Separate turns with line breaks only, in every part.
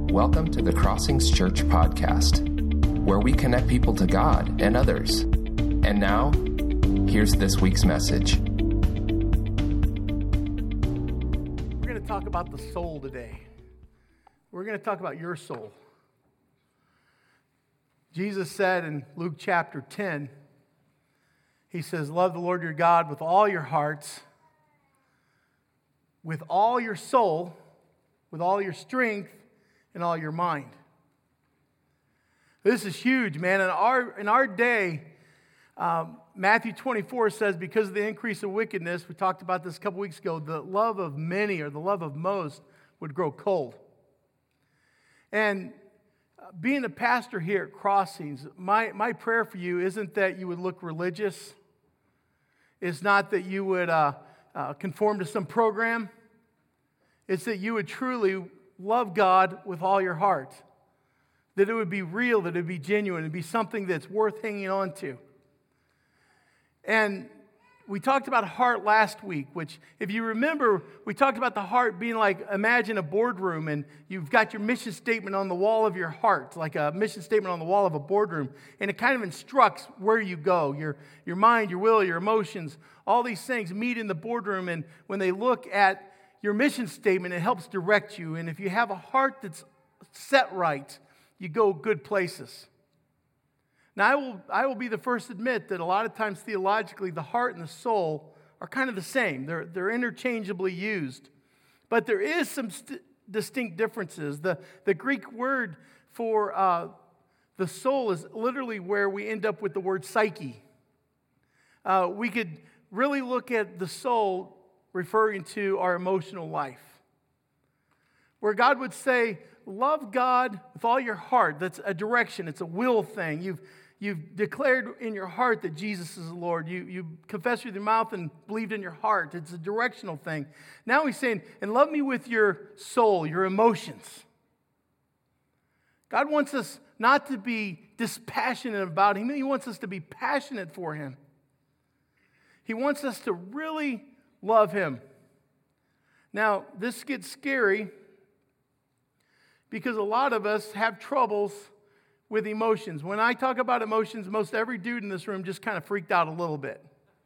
Welcome to the Crossings Church podcast, where we connect people to God and others. And now, here's this week's message.
We're going to talk about the soul today. We're going to talk about your soul. Jesus said in Luke chapter 10, he says, love the Lord your God with all your hearts, with all your soul, with all your strength, and all your mind. This is huge, man. In our day, Matthew 24 says, because of the increase of wickedness, we talked about this a couple weeks ago, the love of many or the love of most would grow cold. And being a pastor here at Crossings, my prayer for you isn't that you would look religious. It's not that you would conform to some program. It's that you would truly love God with all your heart. That it would be real, that it would be genuine, it'd be something that's worth hanging on to. And we talked about heart last week, which, if you remember, we talked about the heart being like, imagine a boardroom, and you've got your mission statement on the wall of your heart, like a mission statement on the wall of a boardroom, and it kind of instructs where you go. Your mind, your will, your emotions, all these things meet in the boardroom, and when they look at your mission statement, it helps direct you. And if you have a heart that's set right, you go good places. Now, I will be the first to admit that a lot of times theologically, the heart and the soul are kind of the same. They're interchangeably used. But there is some distinct differences. The Greek word for the soul is literally where we end up with the word psyche. We could really look at the soul referring to our emotional life, where God would say, love God with all your heart. That's a direction. It's a will thing. You've declared in your heart that Jesus is the Lord. You confess with your mouth and believed in your heart. It's a directional thing. Now he's saying, and love me with your soul, your emotions. God wants us not to be dispassionate about him. He wants us to be passionate for him. He wants us to really love him. Now, this gets scary because a lot of us have troubles with emotions. When I talk about emotions, most every dude in this room just kind of freaked out a little bit.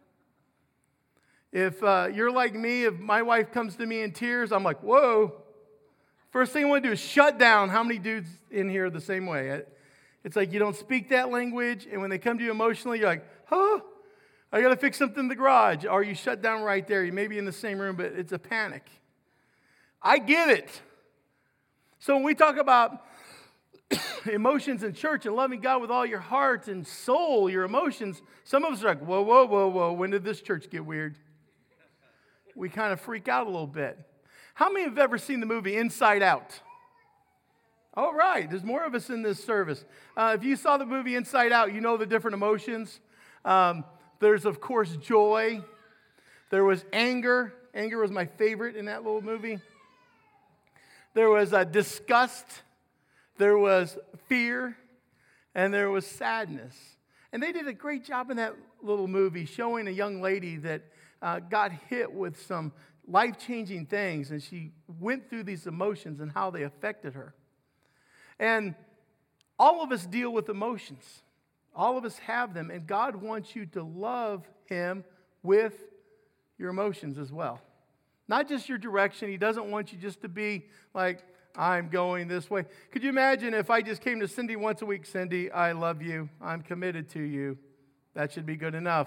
If you're like me, if my wife comes to me in tears, I'm like, whoa. First thing I want to do is shut down. How many dudes in here are the same way? It's like you don't speak that language, and when they come to you emotionally, you're like, huh? I got to fix something in the garage. Or you shut down right there. You may be in the same room, but it's a panic. I get it. So when we talk about emotions in church and loving God with all your heart and soul, your emotions, some of us are like, whoa, whoa, whoa, whoa. When did this church get weird? We kind of freak out a little bit. How many have ever seen the movie Inside Out? All right. There's more of us in this service. If you saw the movie Inside Out, you know the different emotions. There's, of course, joy. There was anger. Anger was my favorite in that little movie. There was disgust. There was fear. And there was sadness. And they did a great job in that little movie showing a young lady that got hit with some life-changing things. And she went through these emotions and how they affected her. And all of us deal with emotions. All of us have them, and God wants you to love him with your emotions as well. Not just your direction. He doesn't want you just to be like, I'm going this way. Could you imagine if I just came to Cindy once a week, Cindy, I love you. I'm committed to you. That should be good enough.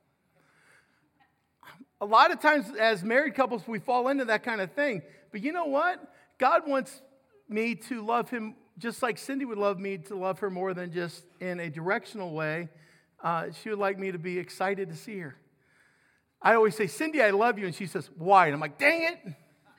A lot of times as married couples, we fall into that kind of thing. But you know what? God wants me to love him just like Cindy would love me to love her more than just in a directional way. She would like me to be excited to see her. I always say, Cindy, I love you. And she says, why? And I'm like, dang it.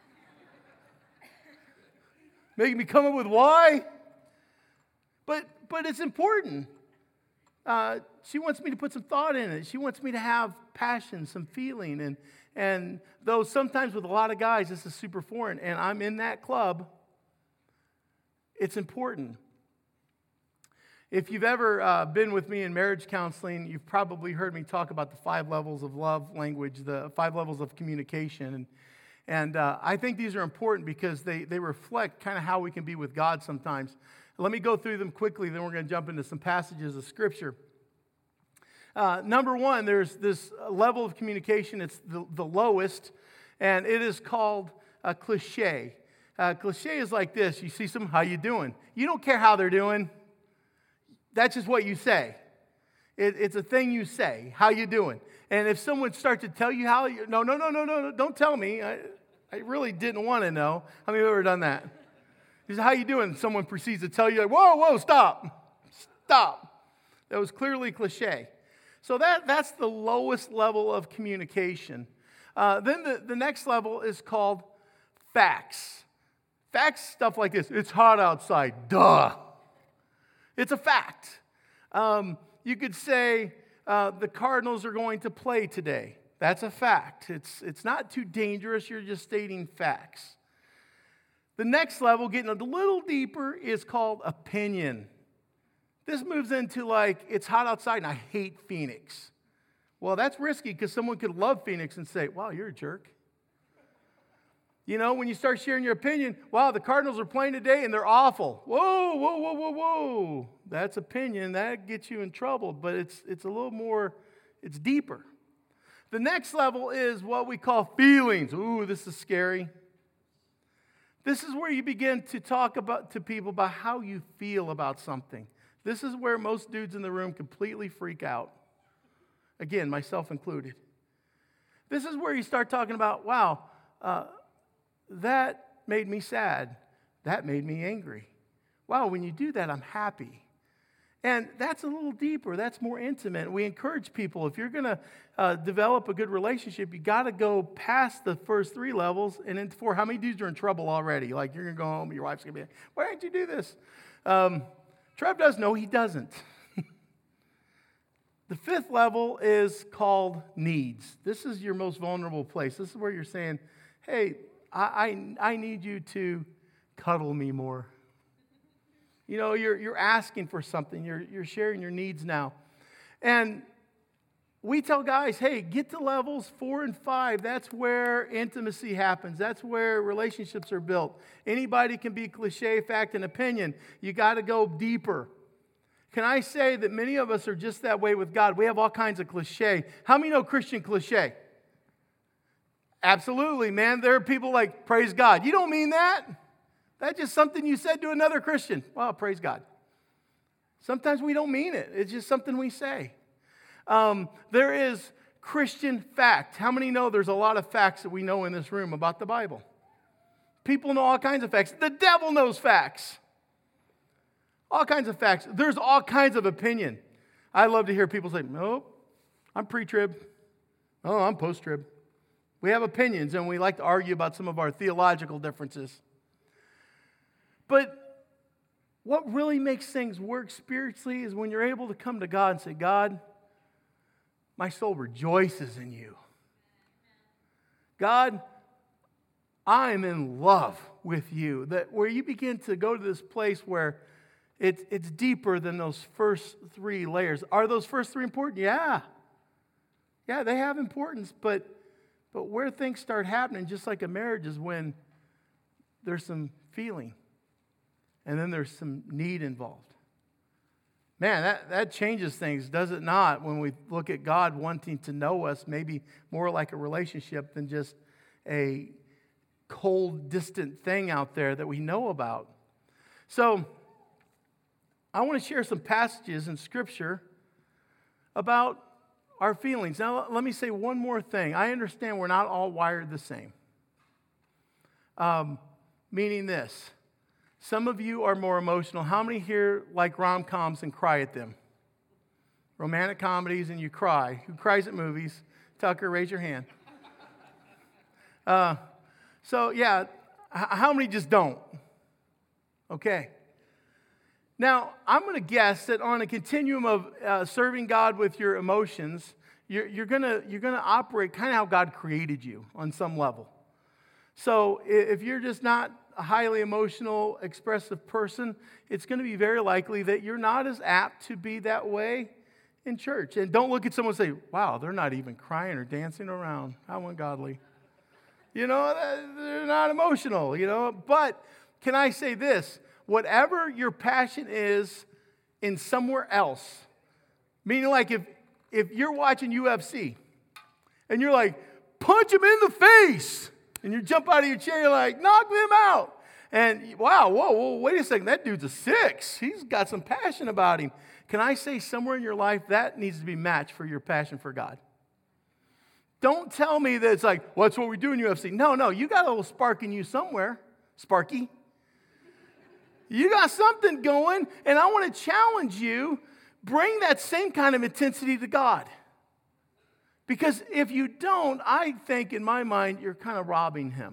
Making me come up with why? But it's important. She wants me to put some thought in it. She wants me to have passion, some feeling. And though sometimes with a lot of guys, this is super foreign, and I'm in that club, it's important. If you've ever been with me in marriage counseling, you've probably heard me talk about the 5 levels of love language, the 5 levels of communication. And I think these are important because they reflect kind of how we can be with God sometimes. Let me go through them quickly, then we're going to jump into some passages of Scripture. Number one, there's this level of communication. It's the lowest, and it is called a cliche. Cliche is like this. You see someone, how you doing? You don't care how they're doing. That's just what you say. It's a thing you say. How you doing? And if someone starts to tell you how you, no, don't tell me. I really didn't want to know. How many of you have ever done that? He said, how you doing? Someone proceeds to tell you, like, whoa, stop. That was clearly cliche. So that's the lowest level of communication. Then the next level is called facts. Facts, stuff like this. It's hot outside. Duh. It's a fact. You could say the Cardinals are going to play today. That's a fact. It's not too dangerous. You're just stating facts. The next level, getting a little deeper, is called opinion. This moves into like, it's hot outside and I hate Phoenix. Well, that's risky because someone could love Phoenix and say, wow, you're a jerk. You know, when you start sharing your opinion, wow, the Cardinals are playing today and they're awful. Whoa. That's opinion. That gets you in trouble, but it's a little more, it's deeper. The next level is what we call feelings. Ooh, this is scary. This is where you begin to talk to people about how you feel about something. This is where most dudes in the room completely freak out. Again, myself included. This is where you start talking about, wow, that made me sad. That made me angry. Wow, when you do that, I'm happy. And that's a little deeper. That's more intimate. We encourage people, if you're going to develop a good relationship, you got to go past the first three levels and into four. How many dudes are in trouble already? Like, you're going to go home, your wife's going to be like, why didn't you do this? Trev does. No, he doesn't. The fifth level is called needs. This is your most vulnerable place. This is where you're saying, hey, I need you to cuddle me more. You know, you're asking for something. You're sharing your needs now. And we tell guys, hey, get to levels 4 and 5. That's where intimacy happens. That's where relationships are built. Anybody can be cliche, fact, and opinion. You got to go deeper. Can I say that many of us are just that way with God? We have all kinds of cliche. How many know Christian cliche? Absolutely, man. There are people like, praise God. You don't mean that. That's just something you said to another Christian. Well, praise God. Sometimes we don't mean it. It's just something we say. There is Christian fact. How many know there's a lot of facts that we know in this room about the Bible? People know all kinds of facts. The devil knows facts. All kinds of facts. There's all kinds of opinion. I love to hear people say, nope, I'm pre-trib. Oh, I'm post-trib. We have opinions, and we like to argue about some of our theological differences. But what really makes things work spiritually is when you're able to come to God and say, God, my soul rejoices in you. God, I'm in love with you. That where you begin to go to this place where it's deeper than those first three layers. Are those first three important? Yeah. Yeah, they have importance, but where things start happening, just like a marriage, is when there's some feeling. And then there's some need involved. Man, that changes things, does it not, when we look at God wanting to know us, maybe more like a relationship than just a cold, distant thing out there that we know about. So, I want to share some passages in Scripture about our feelings. Now, let me say one more thing. I understand we're not all wired the same. Meaning this. Some of you are more emotional. How many here like rom-coms and cry at them? Romantic comedies and you cry. Who cries at movies? Tucker, raise your hand. So, yeah, how many just don't? Okay. Now, I'm going to guess that on a continuum of serving God with your emotions, you're going to operate kind of how God created you on some level. So if you're just not a highly emotional, expressive person, it's going to be very likely that you're not as apt to be that way in church. And don't look at someone and say, wow, they're not even crying or dancing around. How ungodly. They're not emotional, But can I say this? Whatever your passion is in somewhere else, meaning like if you're watching UFC and you're like, punch him in the face, and you jump out of your chair, you're like, knock them out. And wow, whoa, wait a second, that dude's a 6. He's got some passion about him. Can I say somewhere in your life that needs to be matched for your passion for God? Don't tell me that it's like, well, that's what we do in UFC. No, you got a little spark in you somewhere, Sparky. You got something going, and I want to challenge you, bring that same kind of intensity to God. Because if you don't, I think in my mind, you're kind of robbing him.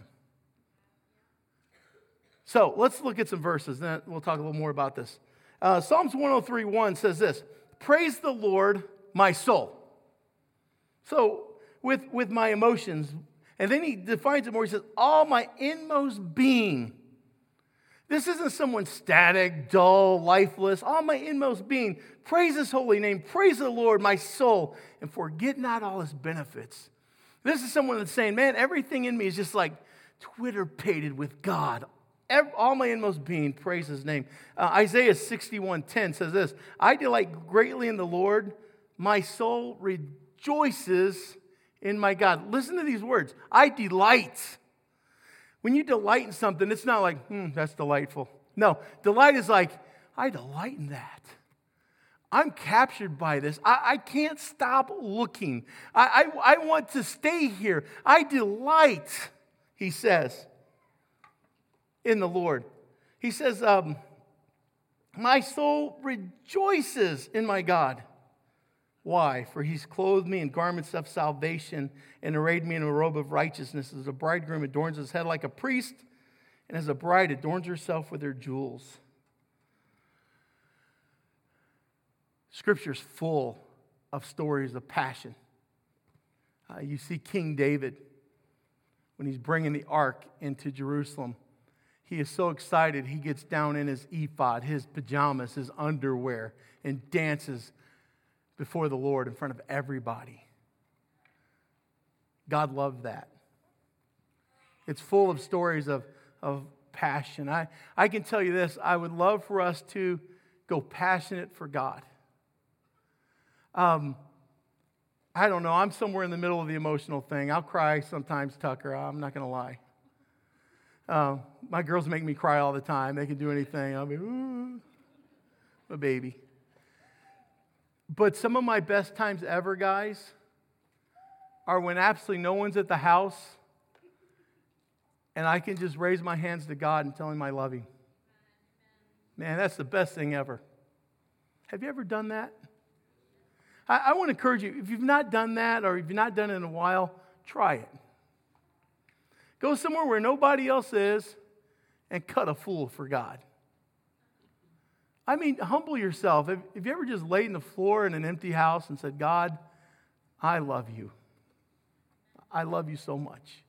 So let's look at some verses, then we'll talk a little more about this. Psalms 103:1 says this, praise the Lord, my soul. So with my emotions, and then he defines it more, he says, all my inmost being. This isn't someone static, dull, lifeless. All my inmost being, praise his holy name, praise the Lord, my soul, and forget not all his benefits. This is someone that's saying, man, everything in me is just like Twitter-pated with God. All my inmost being, praise his name. Isaiah 61:10 says this, I delight greatly in the Lord, my soul rejoices in my God. Listen to these words, I delight. When you delight in something, it's not like, that's delightful. No, delight is like, I delight in that. I'm captured by this. I can't stop looking. I want to stay here. I delight, he says, in the Lord. He says, my soul rejoices in my God. Why? For he's clothed me in garments of salvation and arrayed me in a robe of righteousness. As a bridegroom adorns his head like a priest, and as a bride adorns herself with her jewels. Scripture's full of stories of passion. You see King David, when he's bringing the ark into Jerusalem, he is so excited he gets down in his ephod, his pajamas, his underwear, and dances before the Lord in front of everybody. God loved that. It's full of stories of passion. I can tell you this, I would love for us to go passionate for God. I don't know, I'm somewhere in the middle of the emotional thing. I'll cry sometimes, Tucker, I'm not going to lie. My girls make me cry all the time. They can do anything. I'll be, ooh, a baby. But some of my best times ever, guys, are when absolutely no one's at the house and I can just raise my hands to God and tell him I love him. Man, that's the best thing ever. Have you ever done that? I want to encourage you, if you've not done that or if you've not done it in a while, try it. Go somewhere where nobody else is and cut a fool for God. I mean, humble yourself. Have you ever just laid on the floor in an empty house and said, God, I love you. I love you so much.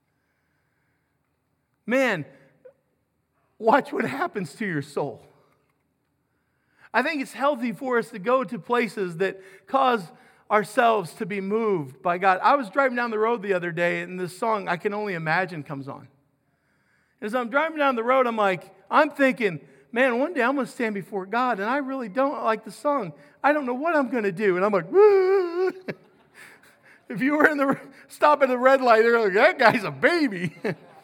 Man, watch what happens to your soul. I think it's healthy for us to go to places that cause ourselves to be moved by God. I was driving down the road the other day and this song, I Can Only Imagine, comes on. As I'm driving down the road, I'm thinking, man, one day I'm going to stand before God, and I really don't like the song. I don't know what I'm going to do. And I'm like, woo. If you were stop at the red light, they're like, that guy's a baby.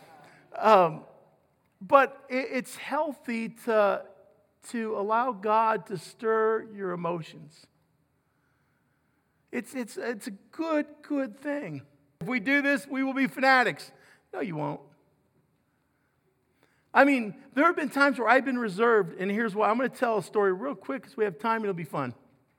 But it's healthy to allow God to stir your emotions. It's a good thing. If we do this, we will be fanatics. No, you won't. I mean, there have been times where I've been reserved, and here's why. I'm going to tell a story real quick because we have time and it'll be fun.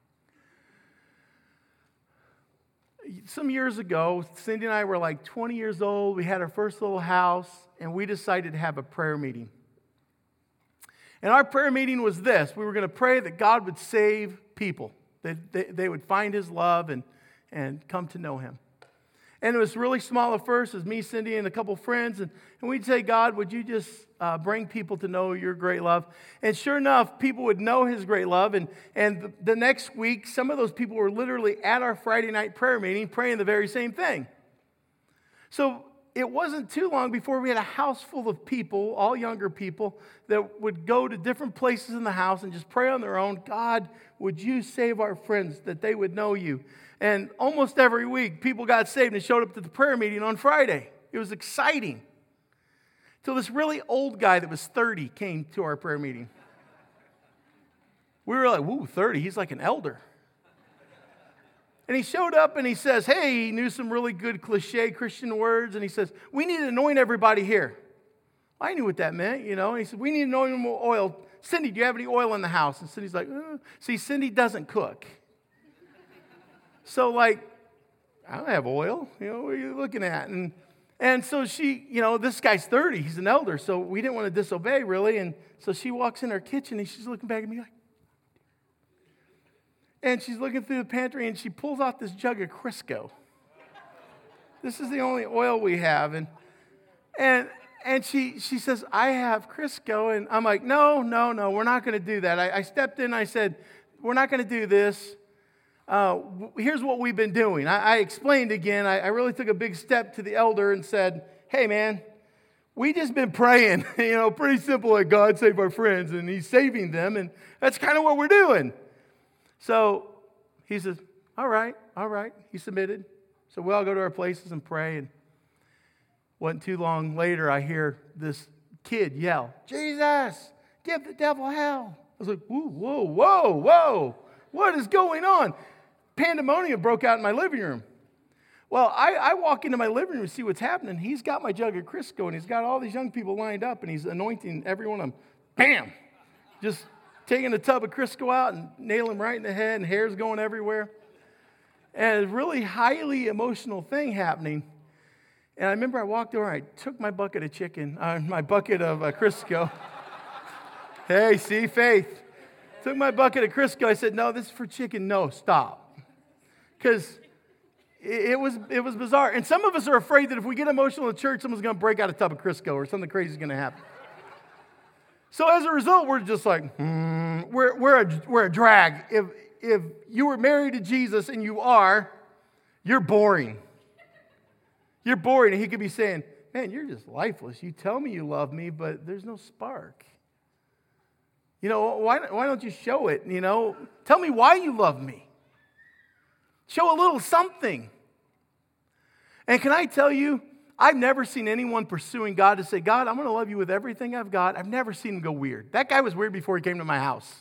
Some years ago, Cindy and I were like 20 years old. We had our first little house, and we decided to have a prayer meeting. And our prayer meeting was this. We were going to pray that God would save people, that they would find his love and come to know him. And it was really small at first. It was me, Cindy, and a couple friends. And we'd say, God, would you just bring people to know your great love? And sure enough, people would know his great love. And the next week, some of those people were literally at our Friday night prayer meeting praying the very same thing. So it wasn't too long before we had a house full of people, all younger people, that would go to different places in the house and just pray on their own. God, would you save our friends that they would know you? And almost every week, people got saved and showed up to the prayer meeting on Friday. It was exciting. Till this really old guy that was 30 came to our prayer meeting. We were like, woo, 30, he's like an elder. And he showed up and he says, hey, he knew some really good cliche Christian words. And he says, we need to anoint everybody here. I knew what that meant, you know. And he said, we need anointing oil. Cindy, do you have any oil in the house? And Cindy's like, see, Cindy doesn't cook. So like, I don't have oil. You know, what are you looking at? And so she, you know, this guy's 30. He's an elder. So we didn't want to disobey, really. And so she walks in her kitchen and she's looking back at me like, and she's looking through the pantry, and she pulls out this jug of Crisco. This is the only oil we have. And she says, I have Crisco. And I'm like, no, we're not going to do that. I stepped in, I said, we're not going to do this. Here's what we've been doing. I explained again. I really took a big step to the elder and said, hey, man, we just been praying, you know, pretty simple, like God save our friends, and he's saving them. And that's kind of what we're doing. So he says, all right. He submitted. So we all go to our places and pray. And wasn't too long later, I hear this kid yell, Jesus, give the devil hell. I was like, whoa. What is going on? Pandemonium broke out in my living room. Well, I walk into my living room to see what's happening. He's got my jug of Crisco, and he's got all these young people lined up, and he's anointing every one of them. Bam! Just taking a tub of Crisco out and nail him right in the head, and hair's going everywhere. And it's a really highly emotional thing happening. And I remember I walked over, I took my bucket of Crisco. Hey, see, faith. Took my bucket of Crisco. I said, no, this is for chicken. No, stop. Because it was bizarre. And some of us are afraid that if we get emotional in church, someone's going to break out a tub of Crisco or something crazy is going to happen. So as a result, we're just like, we're a drag. If you were married to Jesus and you're boring. You're boring. And he could be saying, man, you're just lifeless. You tell me you love me, but there's no spark. You know, why don't you show it? You know, tell me why you love me. Show a little something. And can I tell you, I've never seen anyone pursuing God to say, God, I'm going to love you with everything I've got. I've never seen him go weird. That guy was weird before he came to my house.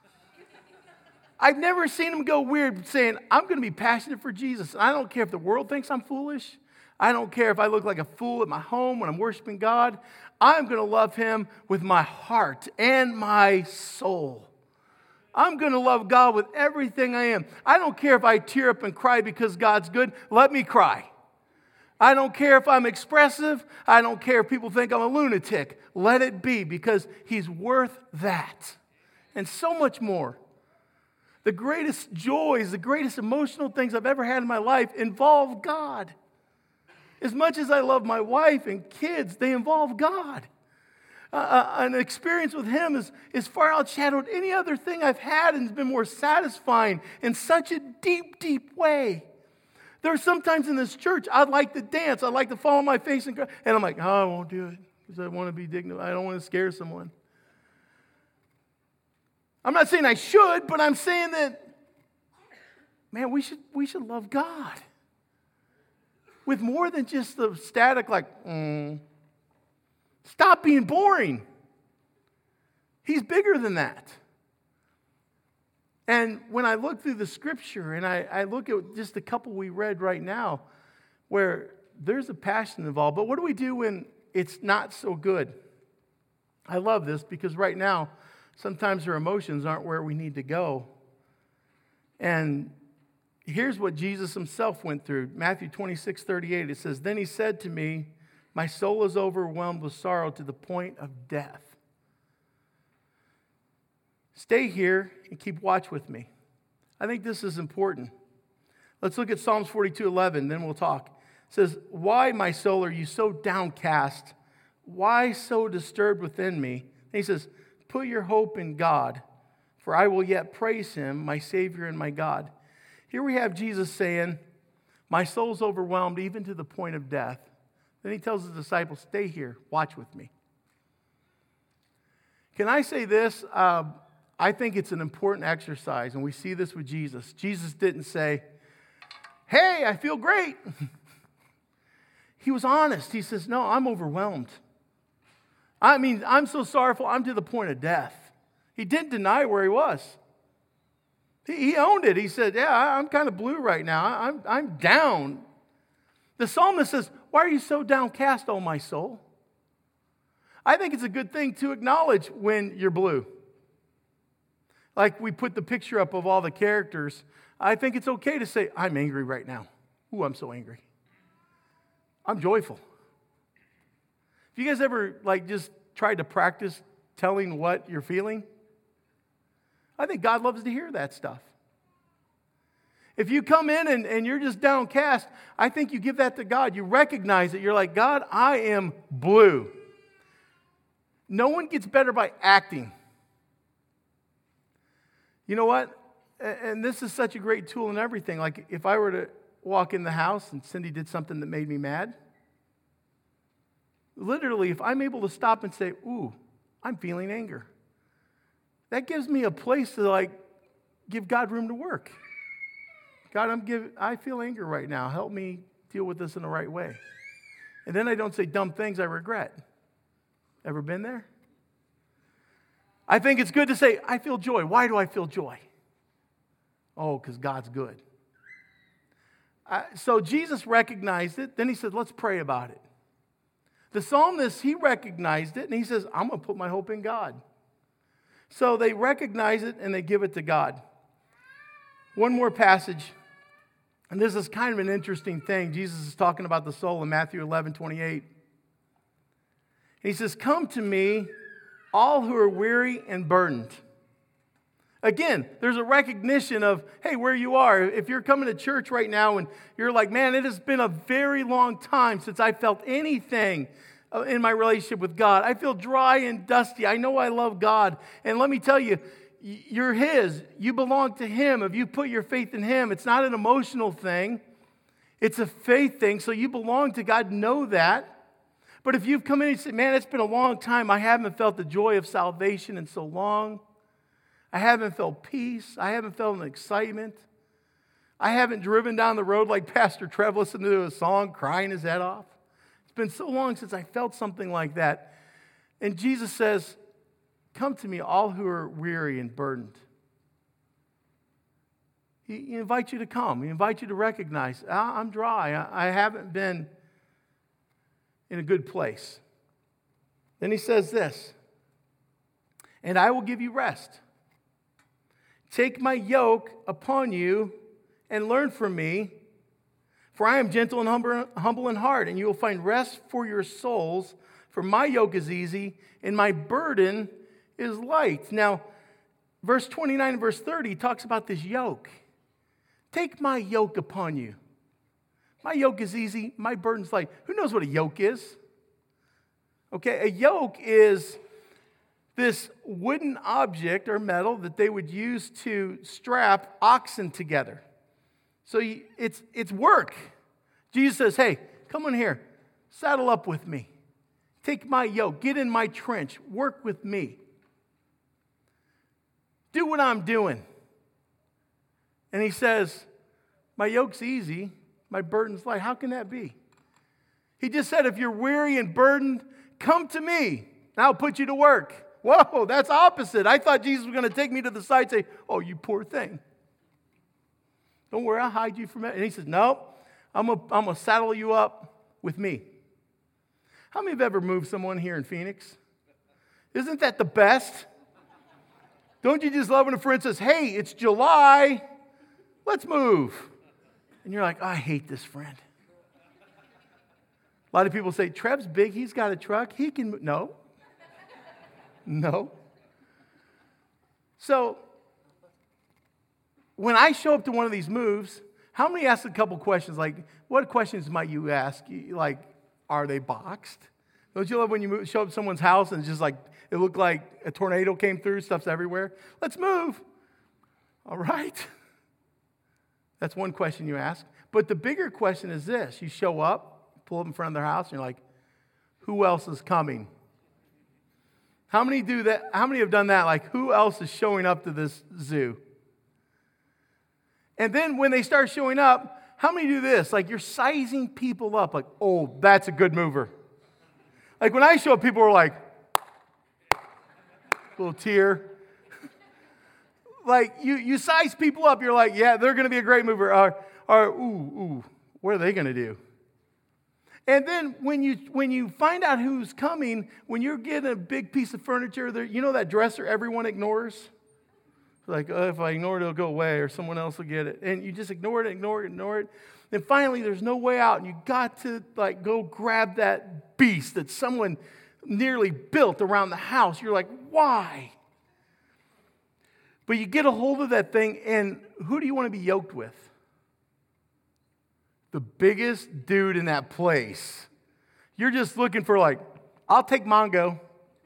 I've never seen him go weird saying, I'm going to be passionate for Jesus. And I don't care if the world thinks I'm foolish. I don't care if I look like a fool at my home when I'm worshiping God. I'm going to love him with my heart and my soul. I'm going to love God with everything I am. I don't care if I tear up and cry because God's good. Let me cry. I don't care if I'm expressive. I don't care if people think I'm a lunatic. Let it be, because he's worth that. And so much more. The greatest joys, the greatest emotional things I've ever had in my life involve God. As much as I love my wife and kids, they involve God. An experience with him is far outshadowed any other thing I've had, and has been more satisfying in such a deep, deep way. There are sometimes in this church, I'd like to dance. I'd like to fall on my face and cry. And I'm like, I won't do it because I want to be dignified. I don't want to scare someone. I'm not saying I should, but I'm saying that, man, we should love God with more than just the static, like, Stop being boring. He's bigger than that. And when I look through the scripture and I look at just a couple we read right now where there's a passion involved, but what do we do when it's not so good? I love this because right now, sometimes our emotions aren't where we need to go. And here's what Jesus himself went through. Matthew 26:38, it says, Then he said to me, my soul is overwhelmed with sorrow to the point of death. Stay here and keep watch with me. I think this is important. Let's look at Psalms 42:11, then we'll talk. It says, Why, my soul, are you so downcast? Why so disturbed within me? And he says, Put your hope in God, for I will yet praise him, my Savior and my God. Here we have Jesus saying, my soul's overwhelmed even to the point of death. Then he tells his disciples, stay here, watch with me. Can I say this? I think it's an important exercise, and we see this with Jesus. Jesus didn't say, hey, I feel great. He was honest. He says, no, I'm overwhelmed. I mean, I'm so sorrowful, I'm to the point of death. He didn't deny where he was. He owned it. He said, yeah, I'm kind of blue right now. I'm down. The psalmist says, why are you so downcast, O my soul? I think it's a good thing to acknowledge when you're blue. Like we put the picture up of all the characters. I think it's okay to say, I'm angry right now. Ooh, I'm so angry. I'm joyful. Have you guys ever just tried to practice telling what you're feeling? I think God loves to hear that stuff. If you come in and you're just downcast, I think you give that to God. You recognize it. You're like, God, I am blue. No one gets better by acting. You know what? And this is such a great tool in everything. Like if I were to walk in the house and Cindy did something that made me mad, literally, if I'm able to stop and say, ooh, I'm feeling anger, that gives me a place to give God room to work. God, I feel anger right now. Help me deal with this in the right way. And then I don't say dumb things I regret. Ever been there? I think it's good to say, I feel joy. Why do I feel joy? Oh, because God's good. So Jesus recognized it. Then he said, let's pray about it. The psalmist, he recognized it, and he says, I'm going to put my hope in God. So they recognize it, and they give it to God. One more passage, and this is kind of an interesting thing. Jesus is talking about the soul in Matthew 11:28. He says, come to me, all who are weary and burdened. Again, there's a recognition of, hey, where you are. If you're coming to church right now and you're like, man, it has been a very long time since I felt anything in my relationship with God. I feel dry and dusty. I know I love God. And let me tell you, you're His. You belong to Him. If you put your faith in Him, it's not an emotional thing. It's a faith thing. So you belong to God. Know that. But if you've come in and said, man, it's been a long time. I haven't felt the joy of salvation in so long. I haven't felt peace. I haven't felt an excitement. I haven't driven down the road like Pastor Trev listened to a song crying his head off. It's been so long since I felt something like that. And Jesus says, come to me, all who are weary and burdened. He invites you to come. He invites you to recognize, I'm dry. I haven't been in a good place. Then he says this, and I will give you rest. Take my yoke upon you and learn from me, for I am gentle and humble in heart, and you will find rest for your souls, for my yoke is easy and my burden is light. Now, verse 29 and verse 30 talks about this yoke. Take my yoke upon you. My yoke is easy, my burden's light. Who knows what a yoke is? Okay, a yoke is this wooden object or metal that they would use to strap oxen together. So it's work. Jesus says, hey, come on here, saddle up with me. Take my yoke, get in my trench, work with me. Do what I'm doing. And he says, my yoke's easy, my burden's light. How can that be? He just said, if you're weary and burdened, come to me, and I'll put you to work. Whoa, that's opposite. I thought Jesus was going to take me to the side and say, oh, you poor thing. Don't worry, I'll hide you from it. And he says, no, I'm going to saddle you up with me. How many have ever moved someone here in Phoenix? Isn't that the best? Don't you just love when a friend says, hey, it's July, let's move. And you're like, I hate this friend. A lot of people say, Trev's big, he's got a truck, he can move. No. No. So, when I show up to one of these moves, how many ask a couple questions? Like, what questions might you ask? Like, are they boxed? Don't you love when you show up to someone's house and it's just like, it looked like a tornado came through, stuff's everywhere? Let's move. All right. That's one question you ask. But the bigger question is this. You show up, pull up in front of their house, and you're like, who else is coming? How many do that? How many have done that? Like, who else is showing up to this zoo? And then when they start showing up, how many do this? Like, you're sizing people up. Like, oh, that's a good mover. Like, when I show up, people are like, little tear. Like, you size people up. You're like, yeah, they're going to be a great mover. Or ooh, what are they going to do? And then when you find out who's coming, when you're getting a big piece of furniture, you know that dresser everyone ignores? Like, oh, if I ignore it, it'll go away, or someone else will get it. And you just ignore it. And finally, there's no way out, and you got to like go grab that beast that someone nearly built around the house. You're like, why? But you get a hold of that thing, and who do you want to be yoked with? The biggest dude in that place. You're just looking for like, I'll take Mongo.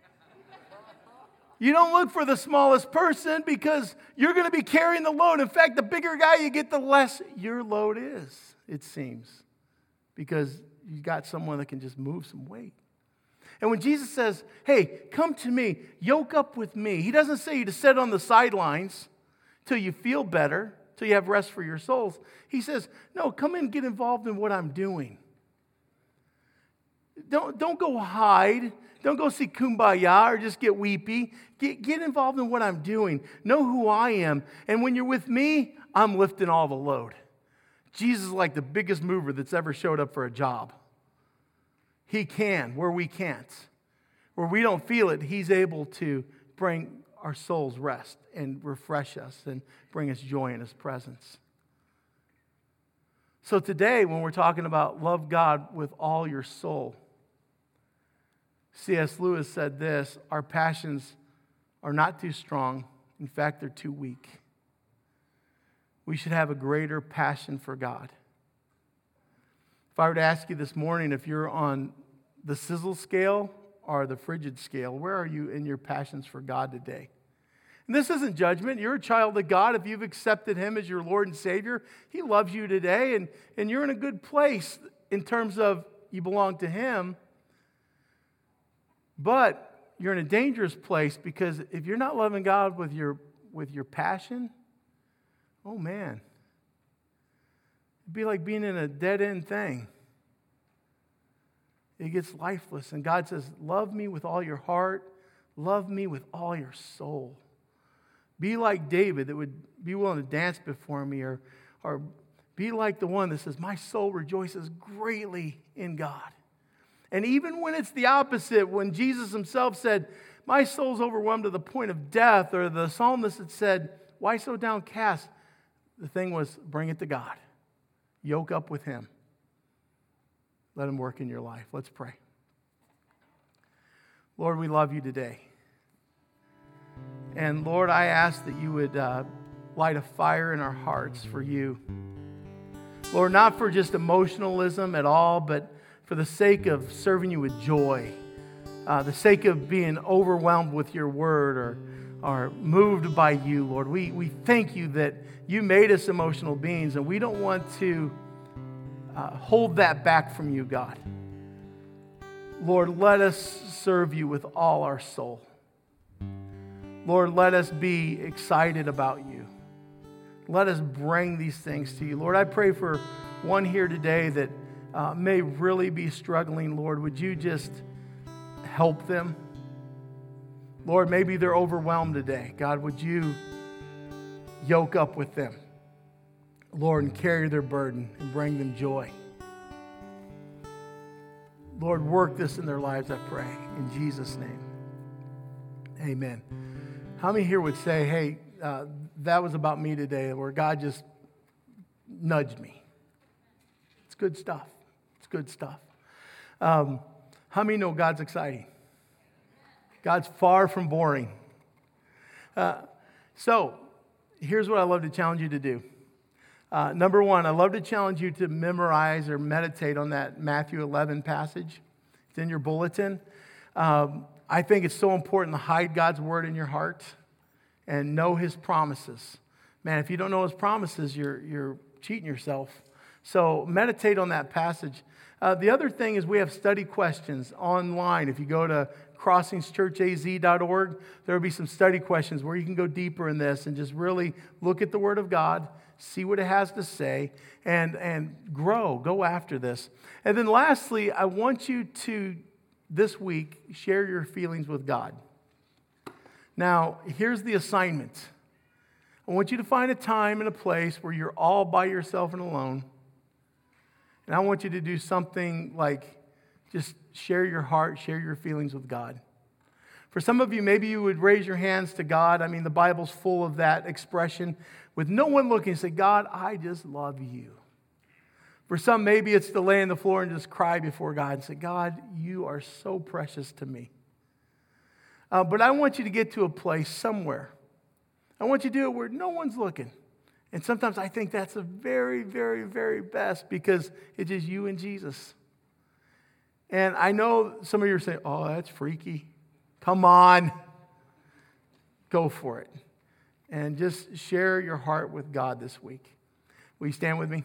You don't look for the smallest person because you're going to be carrying the load. In fact, the bigger guy you get, the less your load is, it seems, because you got someone that can just move some weight. And when Jesus says, hey, come to me, yoke up with me, he doesn't say you to sit on the sidelines till you feel better, till you have rest for your souls. He says, no, come in and get involved in what I'm doing. Don't go hide. Don't go see Kumbaya or just get weepy. Get involved in what I'm doing. Know who I am. And when you're with me, I'm lifting all the load. Jesus is like the biggest mover that's ever showed up for a job. He can where we can't. Where we don't feel it, he's able to bring our souls rest and refresh us and bring us joy in his presence. So today, when we're talking about love God with all your soul, C.S. Lewis said this: our passions are not too strong. In fact, they're too weak. We should have a greater passion for God. If I were to ask you this morning if you're on the sizzle scale or the frigid scale, where are you in your passions for God today? And this isn't judgment. You're a child of God. If you've accepted him as your Lord and Savior, he loves you today, and you're in a good place in terms of you belong to him. But you're in a dangerous place because if you're not loving God with your passion, oh man, it'd be like being in a dead-end thing. It gets lifeless. And God says, love me with all your heart. Love me with all your soul. Be like David that would be willing to dance before me, or be like the one that says, my soul rejoices greatly in God. And even when it's the opposite, when Jesus himself said, my soul's overwhelmed to the point of death, or the psalmist had said, why so downcast? The thing was, bring it to God. Yoke up with him. Let him work in your life. Let's pray. Lord, we love you today. And Lord, I ask that you would light a fire in our hearts for you. Lord, not for just emotionalism at all, but for the sake of serving you with joy, the sake of being overwhelmed with your word or moved by you, Lord. We thank you that you made us emotional beings, and we don't want to hold that back from you, God. Lord, let us serve you with all our soul. Lord, let us be excited about you. Let us bring these things to you. Lord, I pray for one here today that may really be struggling. Lord, would you just help them? Lord, maybe they're overwhelmed today. God, would you yoke up with them, Lord, and carry their burden and bring them joy. Lord, work this in their lives, I pray, in Jesus' name. Amen. How many here would say, hey, that was about me today, where God just nudged me? It's good stuff. It's good stuff. How many know God's exciting? God's far from boring. So here's what I love to challenge you to do. Number one, I love to challenge you to memorize or meditate on that Matthew 11 passage. It's in your bulletin. I think it's so important to hide God's word in your heart and know his promises. Man, if you don't know his promises, you're cheating yourself. So meditate on that passage. The other thing is we have study questions online. If you go to crossingschurchaz.org, there will be some study questions where you can go deeper in this and just really look at the Word of God, see what it has to say, and grow. Go after this. And then lastly, I want you to, this week, share your feelings with God. Now, here's the assignment. I want you to find a time and a place where you're all by yourself and alone. And I want you to do something like just share your heart, share your feelings with God. For some of you, maybe you would raise your hands to God. I mean, the Bible's full of that expression. With no one looking, say, God, I just love you. For some, maybe it's to lay on the floor and just cry before God and say, God, you are so precious to me. But I want you to get to a place somewhere. I want you to do it where no one's looking. And sometimes I think that's the very, very, very best because it's just you and Jesus. And I know some of you are saying, oh, that's freaky. Come on. Go for it. And just share your heart with God this week. Will you stand with me?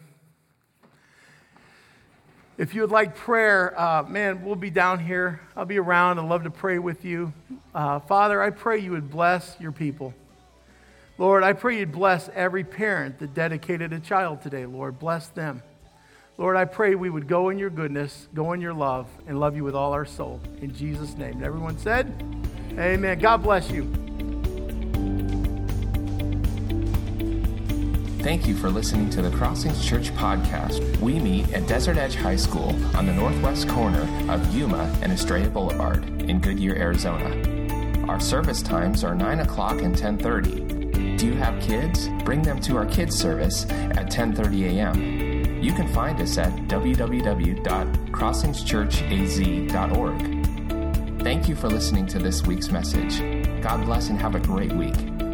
If you would like prayer, we'll be down here. I'll be around. I'd love to pray with you. Father, I pray you would bless your people. Lord, I pray you'd bless every parent that dedicated a child today. Lord, bless them. Lord, I pray we would go in your goodness, go in your love, and love you with all our soul. In Jesus' name. And everyone said, amen. God bless you.
Thank you for listening to the Crossings Church podcast. We meet at Desert Edge High School on the northwest corner of Yuma and Estrella Boulevard in Goodyear, Arizona. Our service times are 9 o'clock and 10:30. Do you have kids? Bring them to our kids service at 10:30 a.m. You can find us at www.crossingschurchaz.org. Thank you for listening to this week's message. God bless and have a great week.